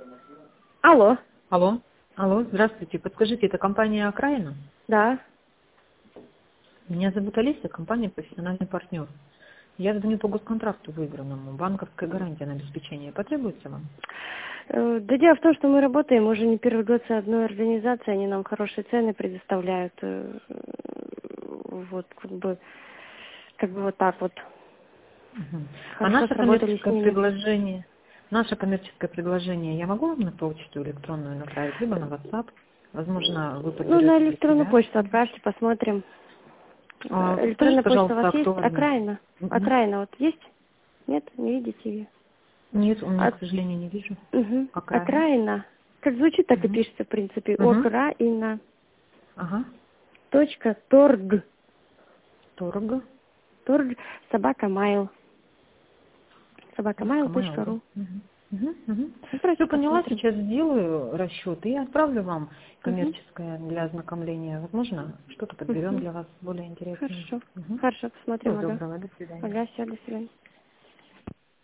Алло. Алло. Алло, здравствуйте. Подскажите, это компания «Окраина»? Да. Меня зовут Олеся, компания «Профессиональный партнер». Я звоню по госконтракту выигранному. Банковская гарантия на обеспечение потребуется вам? Да дело в том, что мы работаем уже не первый год с одной организацией, они нам хорошие цены предоставляют. Вот, как бы вот так вот. Мгм. А Хорошо сработали с ними. наше коммерческое предложение я могу вам на почту электронную направить, либо на WhatsApp? Возможно, вы Ну, на подберете для электронную себя. почту отправьте, посмотрим. Скажите, Электронная почта у пожалуйста, вас есть? актуально. Окраина. Мгм. Окраина вот есть? Нет, не видите ее. Нет, у меня, к сожалению, не вижу. Окраина. Окраина. Как звучит, так и Мгм. пишется, в принципе. Мгм. Окраина. Ага. .торг. Торг. Торг собака майл. Камайл, да? Собакамайл.ру. Все Отправьте, поняла, посмотрим. сейчас сделаю расчет и отправлю вам Угу. коммерческое для ознакомления. Возможно, что-то подберем Угу. для вас более интересное. Хорошо. Мгм. Хорошо, посмотрим, Всего ага. доброго, до свидания. Ага, все, до свидания.